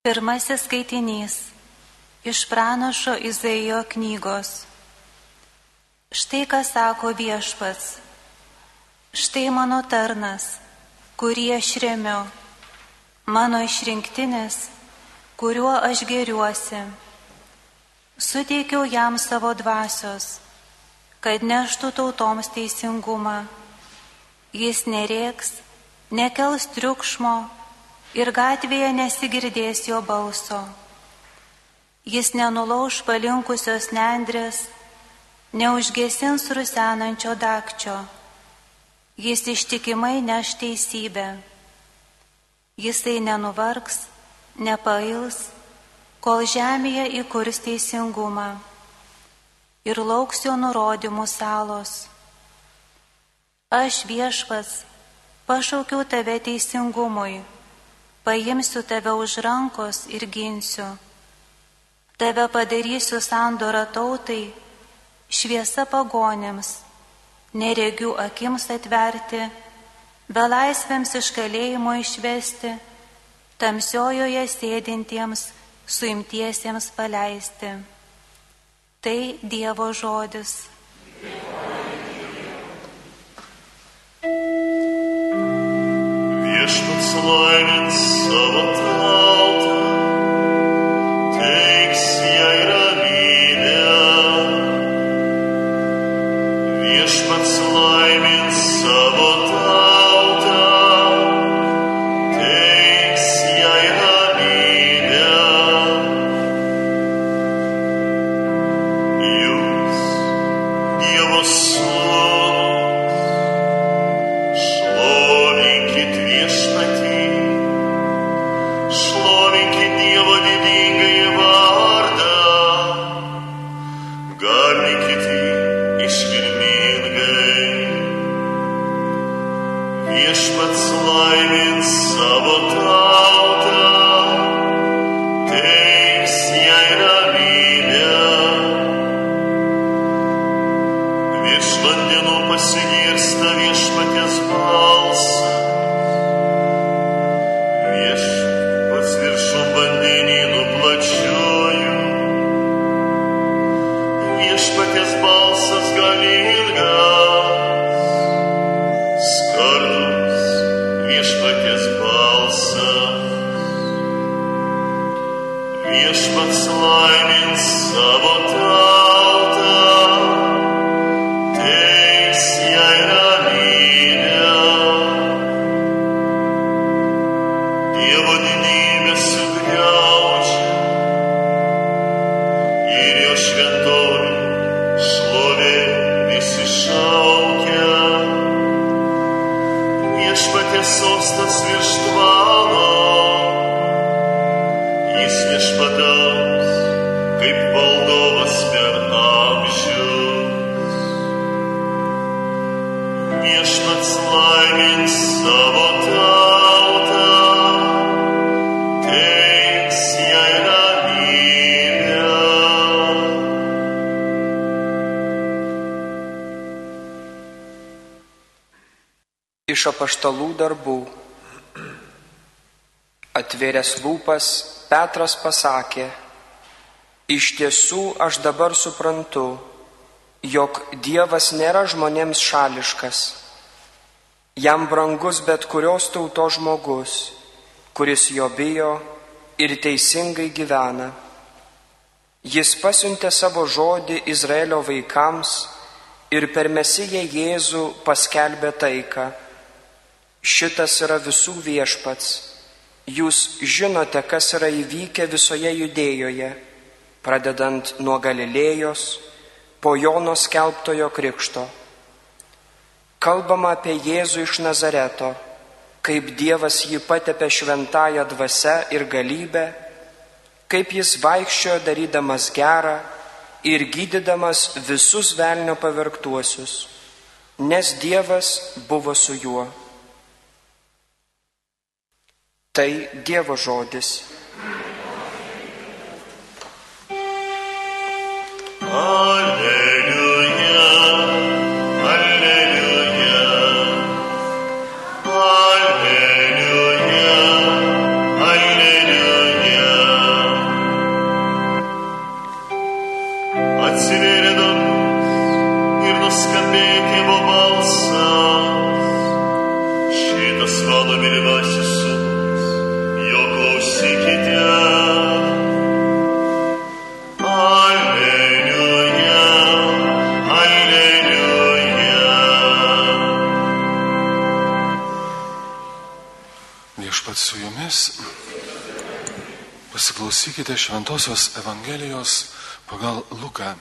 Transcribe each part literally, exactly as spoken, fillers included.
Pirmasis skaitinys iš pranašo Izaijo knygos. Štai ką sako Viešpats. Štai mano tarnas, kurį aš remiu, mano išrinktinis, kuriuo aš gėriuosi. Suteikiau jam savo dvasios, kad neštų tautoms teisingumą. Jis nerėks, nekels triukšmo ir gatvėje nesigirdės jo balso. Jis nenulauš palinkusios nendrės, neužgesins rusenančio dagčio. Jis ištikimai neš teisybę. Jisai nenuvargs, nepails, kol žemėje įkurs teisingumą ir lauks jo nurodymų salos. Aš Viešpats pašaukiau tave teisingumui, paimsiu tave už rankos ir ginsiu. Tave padarysiu sandorą tautai, šviesa pagonėms, neregių akims atverti, belaisvėms iš kalėjimo išvesti, tamsiojoje sėdintiems suimtiesiems paleisti. Tai Dievo žodis. Viešpats laimins savo tautą, teiks jai ramybę. Viešpats laimins savo tautą, teiks jai ramybę. Jūs, Dievo sūnūs, šlovinkit Viešpatį, šlovinkit Dievo didingąjį vardą, garbinkit jį iškilmingai. Viešpats laimins savo tautą, teiks jai ramybę. Virš vandenų pasigirsta Viešpaties balsas. Viešpats viršum vandenynų plačiųjų. Viešpaties balsas galingas. Skardus Viešpaties balsas. Viešpats laimins savo tautą, teiks jai ramybę. Dievo didybę sugriaužia ir jo šventovė šlovė visi šaukia. Viešpaties sostas virš tvano, jis viešpataus kaip valdovas per amžius. Viešpats laimins savo tautą, teiks jai ramybę. Iš apaštalų darbų. Atvėręs lūpas, Petras pasakė: iš tiesų aš dabar suprantu, jog Dievas nėra žmonėms šališkas. Jam brangus bet kurios tautos žmogus, kuris jo bijo ir teisingai gyvena. Jis pasiuntė savo žodį Izraelio vaikams ir per Mesiją Jėzų paskelbė taiką. Šitas yra visų Viešpats. Jūs žinote, kas yra įvykę visoje Judėjoje, pradedant nuo Galilėjos, po Jono skelbtojo krikšto. Kalbama apie Jėzų iš Nazareto, kaip Dievas jį patepė šventąja dvasia ir galybė, kaip jis vaikščiojo darydamas gerą ir gydydamas visus velnio pavergtuosius, nes Dievas buvo su juo. Tai Dievo žodis. Alleluja, alleluja, alleluja, alleluja. Pasiklausykite Šventosios Evangelijos pagal Luką.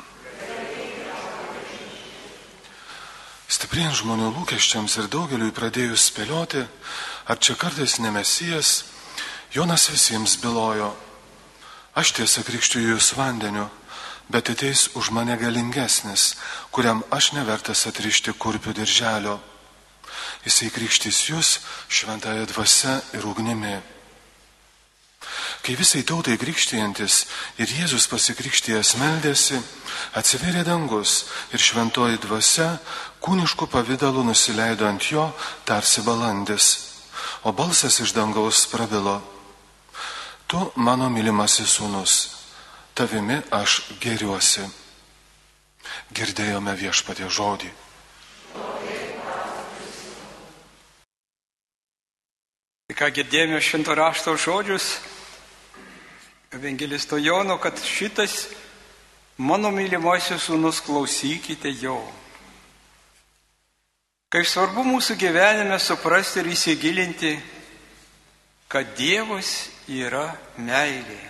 Stiprėjant žmonių lūkesčiams ir daugeliui pradėjus spėlioti, ar čia kartais ne Mesijas, Jonas visiems bylojo: aš tiesa krikštiju jūs vandeniu, bet ateis už mane galingesnis, kuriam aš nevertas atrišti kurpių dirželio. Jisai krikštys jūs šventąja dvasia ir ugnimi. Kai visai tautai krikštijantis ir Jėzus pasikrikštijęs meldėsi, atsiverė dangus ir šventoji dvasia kūniškų pavidalų nusileido ant jo tarsi balandis, o balsas iš dangaus prabilo: tu mano mylimasis sūnus, tavimi aš gėriuosi. Girdėjome Viešpaties žodį. Ką girdėjome švento rašto žodžius evangelisto Jono, kad šitas mano mylimasis sūnus, klausykite jo. Kaip svarbu mūsų gyvenime suprasti ir įsigilinti, kad Dievas yra meilė.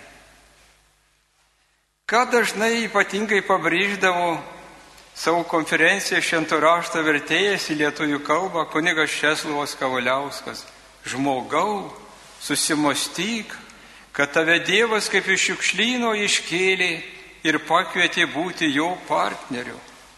Ką dažnai ypatingai pabrėždavo savo konferenciją švento rašto vertėjas į lietuvių kalbą kunigas Česlovas Kavaliauskas: žmogau, susimąstyk, kad tave Dievas kaip iš šiukšlyno iškėlė ir pakvietė būti jo partneriu.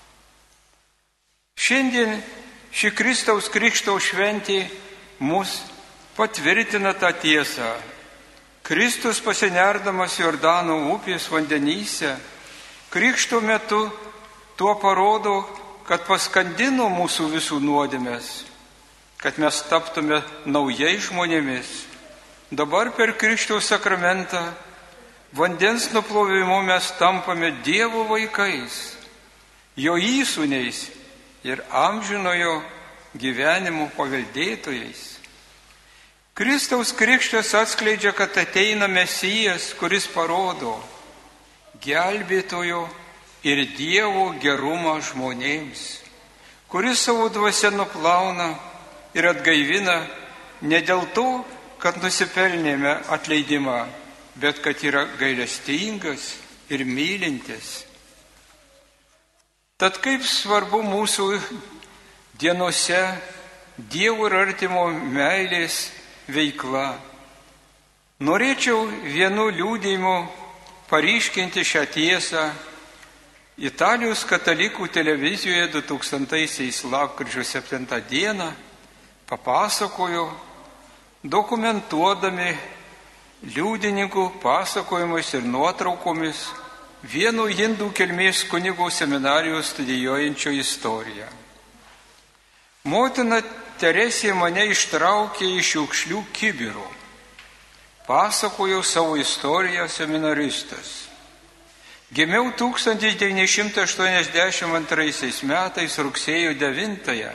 Šiandien ši Kristaus krikšto šventė mus patvirtina tą tiesą. Kristus, pasinerdamas Jordano upės vandenyse, krikšto metu tuo parodo, kad paskandino mūsų visų nuodėmes, kad mes taptume naujais žmonėmis. Dabar per krikšto sakramentą vandens nuplovimu mes tampame Dievo vaikais, jo įsūniais ir amžinojo gyvenimo paveldėtojais. Kristaus krikštas atskleidžia, kad ateina Mesijas, kuris parodo gelbėtojo ir Dievo gerumą žmonėms, kuris savo dvasia nuplauna ir atgaivina ne dėl to, kad nusipelnėme atleidimą, bet kad yra gailestingas ir mylintis. Tad kaip svarbu mūsų dienose Dievo ir artimo meilės veikla. Norėčiau vienu liudijimu paryškinti šią tiesą. Italijos katalikų televizijoje du tūkstantaisiais lapkričio septintą dieną papasakojo, dokumentuodami liudininkų pasakojimais ir nuotraukomis, vieno hindų kilmės kunigo seminarijos studijuojančio istoriją. Motina Teresė mane ištraukė iš šiukšlių kibirų, pasakojo savo istoriją seminaristas. Gimiau tūkstantis devyni šimtai aštuoniasdešimt antraisiais metais rugsėjo devintąją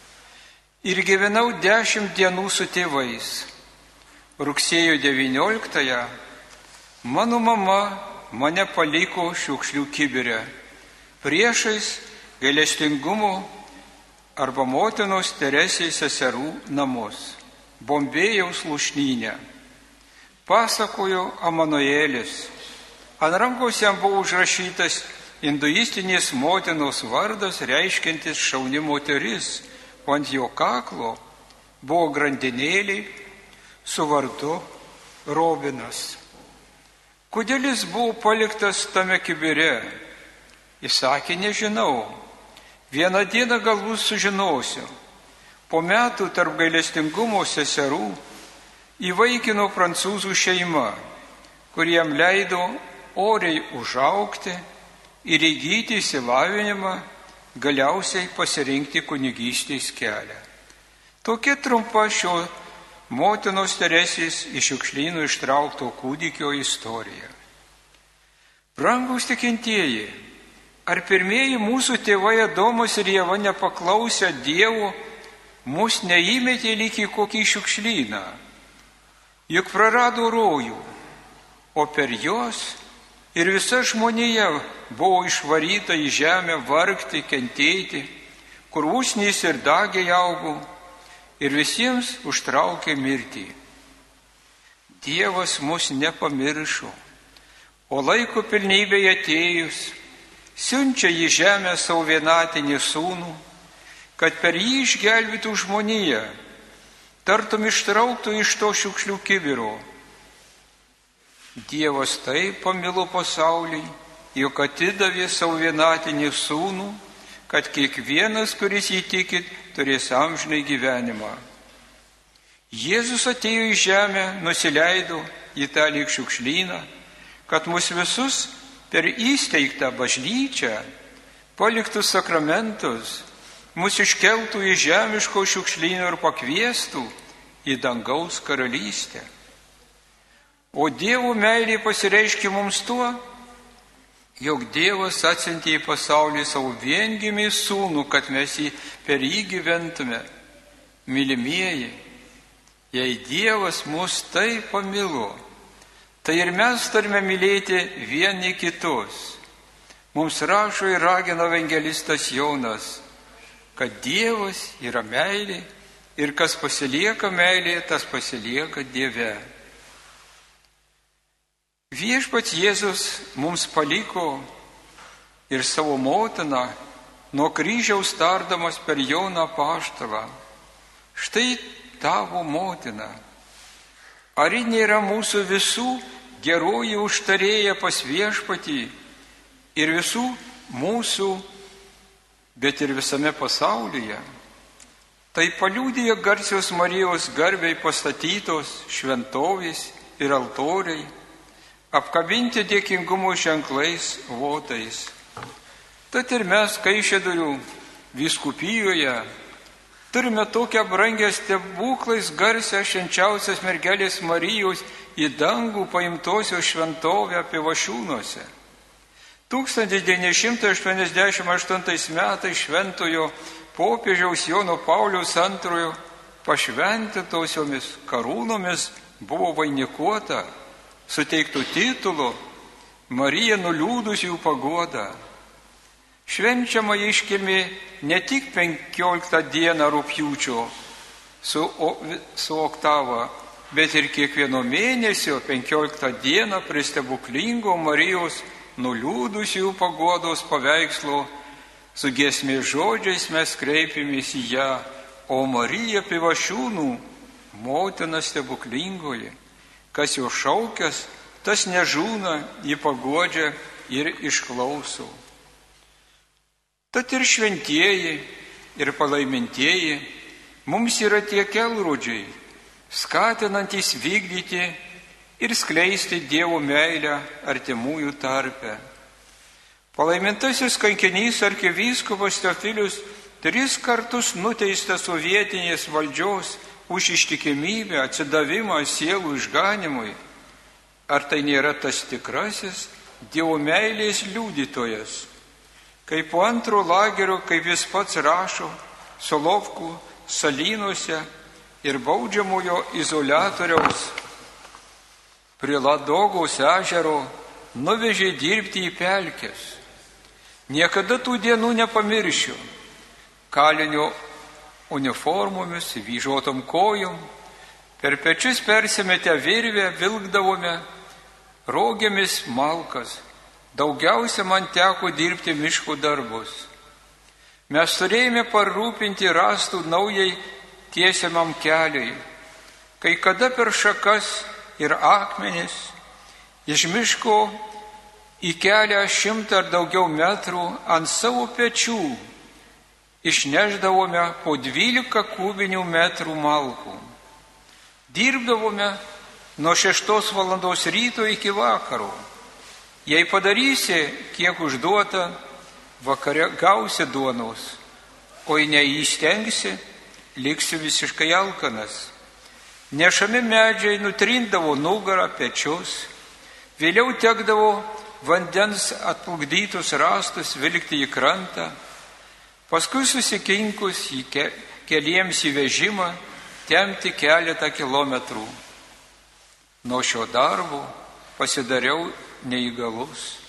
ir gyvenau dešimt dienų su tėvais. Rugsėjo devynioliktąją mano mama mane paliko šiukšlių kibire, priešais gailestingumo arba motinos Teresės seserų namus, Bombėjaus lūšnyne. Pasakojo Amanuelis. Ant rankos jam buvo užrašytas hinduistinės motinos vardas, reiškiantis šauni moteris, o ant jo kaklo buvo grandinėlė su vardu Robinas. Kodėl jis buvo paliktas tame kibire? Jis sakė, nežinau. Vieną dieną galbūt sužinosiu. Po metų tarp gailestingumo seserų įvaikino prancūzų šeima, kurie jam leido oriai užaugti ir įgyti išsilavinimą, galiausiai pasirinkti kunigystės kelią. Tokia trumpa šio motinos Teresės iš šiukšlynų ištraukto kūdikio istorija. Brangūs tikintieji, ar pirmieji mūsų tėvai Adomas ir Ieva nepaklausę Dievo, mus neįmetė lyg į kokį šiukšlyną, juk prarado rojų, o per juos ir visa žmonija buvo išvaryta į žemę vargti, kentėti, kur usnys ir dagiai augo, ir visiems užtraukė mirtį. Dievas mus nepamiršo, o laiko pilnybėje atėjus, siunčia į žemę savo vienatinį sūnų, kad per jį išgelbėtų žmoniją, tartum ištrauktų iš to šiukšlių kibiro. Dievas taip pamilo pasaulį, jog atidavė savo vienatinį sūnų, kad kiekvienas, kuris jį tiki, turės amžinai gyvenimą. Jėzus atėjo į žemę, nusileido į tą lyg šiukšlyną, kad mus visus per įsteigtą bažnyčią paliktų sakramentus, mus iškeltų į žemiško šiukšlyno ir pakviestų į dangaus karalystę. O Dievo meilė pasireiškia mums tuo, jog Dievas atsiuntė į pasaulį savo viengimį sūnų, kad mes jį per jį gyventume. Mylimieji, jei Dievas mus taip pamilo, tai ir mes turime mylėti vieni kitus. Mums rašo ir ragina evangelistas Jonas, kad Dievas yra meilė ir kas pasilieka meilėje, tas pasilieka Dieve. Viešpats Jėzus mums paliko ir savo motiną nuo kryžiaus tardamas per Joną apaštalą. Štai tavo motina. Ar ji nėra mūsų visų geroji užtarėja pas viešpatį ir visų mūsų, bet ir visame pasaulyje? Tai paliudija garsios Marijos garbei pastatytos šventovės ir altoriai, apkabinti dėkingumo ženklais votais. Tad ir mes Kaišiadorių vyskupijoje turime tokią brangę stebuklais garsią švenčiausios mergelės Marijos į dangų paimtosios šventovę Pivašiūnuose. tūkstantis devyni šimtai aštuoniasdešimt aštuntais metais šventojo popiežiaus Jono Pauliaus antrojo pašventintosiomis karūnomis buvo vainikuota, suteiktų titulų Marija nuliūdusių pagoda. Švenčiama iškilmė ne tik penkioliktą dieną rugpjūčio su, o, su oktava, bet ir kiekvieno mėnesio penkioliktą dieną prie stebuklingo Marijos nuliūdusių pagodos paveikslo su giesmės žodžiais mes kreipėmės į ją, o Marija Pivašiūnų, motina stebuklingoji. Kas jo šaukęs, tas nežūna, jį paguodžia ir išklauso. Tad ir šventieji, ir palaimintieji mums yra tie kelrodžiai, skatinantys vykdyti ir skleisti Dievo meilę artimųjų tarpe. Palaimintasis kankinys arkivyskupas Teofilius tris kartus nuteistas sovietinės valdžios už ištikimybę, atsidavimą sielų išganimui. Ar tai nėra tas tikrasis Dievo meilės liudytojas? Kaip po antro lagerio, kaip jis pats rašo, Solovkų salynuose ir baudžiamojo izoliatoriaus prie Ladogos ežero nuvežė dirbti į pelkes. Niekada tų dienų nepamiršiu. Kalinio uniformomis, vyžotom kojom, per pečius persimetę virvę vilkdavome rogėmis malkas. Daugiausia man teko dirbti miško darbus. Mes turėjome parūpinti rąstų naujai tiesiamam keliui. Kai kada per šakas ir akmenis iš miško į kelią šimtą ar daugiau metrų ant savo pečių išneždavome po dvylika kubinių metrų malkų. Dirbdavome nuo šeštos valandos ryto iki vakaro. Jei padarysi, kiek užduota, vakare gausi duonos, o jei neįstengsi, liksi visiškai alkanas. Nešami medžiai nutrindavo nugarą, pečius, vėliau tekdavo vandens atplukdytus rąstus vilkti į krantą, paskui susikinkus į ke, keliems į vežimą tempti keletą kilometrų. Nuo šio darbo pasidariau neįgalus.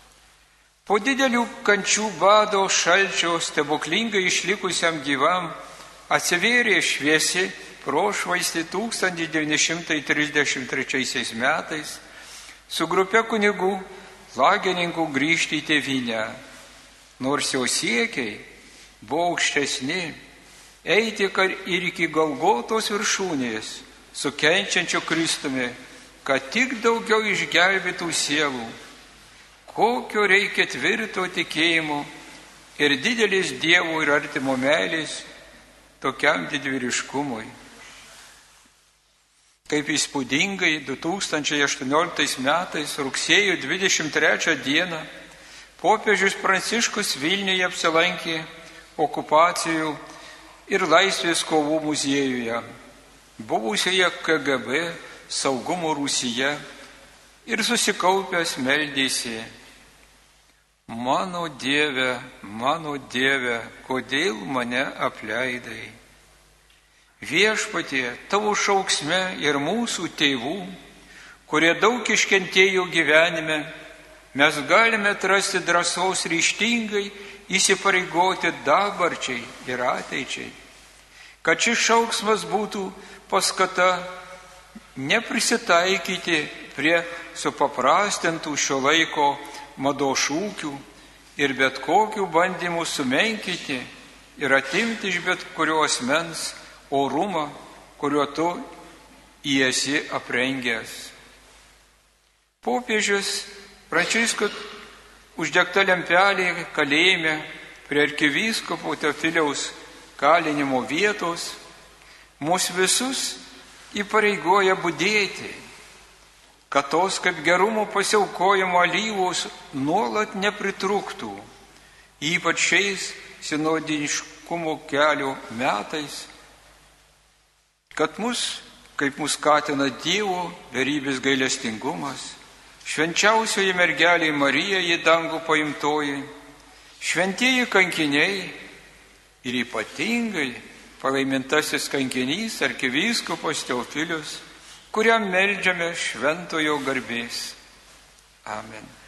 Po didelių kančių bado šalčio stebuklingai išlikusiam gyvam atsivėrė šviesi prošvaistį tūkstantis devyni šimtai trisdešimt trečiaisiais metais su grupe kunigų lagininkų grįžti į tėvynę, nors jau siekiai buvo aukštesni, eiti ir iki Golgotos viršūnės su kenčiančiu Kristumi, kad tik daugiau išgelbėtų sielų. Kokio reikia tvirto tikėjimo ir didelis Dievo ir artimo meilės tokiam didvyriškumui. Kaip įspūdingai du tūkstančiai aštuonioliktais metais rugsėjo dvidešimt trečią dieną popiežius Pranciškus Vilniuje apsilankė okupacijų ir laisvės kovų muziejuje, buvusioje K G B saugumo Rūsyje, ir susikaupęs meldėsi: Mano Dieve, mano Dieve, kodėl mane apleidai? Viešpatie, tavo šauksme ir mūsų tėvų, kurie daug iškentėjo gyvenime, mes galime atrasti drąsos ryžtingai įsipareigoti dabarčiai ir ateičiai, kad šis šauksmas būtų paskata neprisitaikyti prie supaprastintų šio laiko mados šūkių ir bet kokių bandymų sumenkinti ir atimti iš bet kurio asmens orumą, kuriuo tu jį esi aprengęs. Popiežius Pranciškus uždegta lempelė kalėjime prie arkivyskupo Teofiliaus kalinimo vietos mus visus įpareigoja budėti, kad tos kaip gerumo pasiaukojimo alyvos nuolat nepritrūktų, ypač šiais sinodiniškumo kelio metais, kad mus, kaip mus skatina Dievo beribės gailestingumas, švenčiausioji mergelė Marija į dangų paimtoji, šventieji kankiniai ir ypatingai palaimintasis kankinys arkivyskupas Teofilius, kuriam meldžiame šventojo garbės. Amen.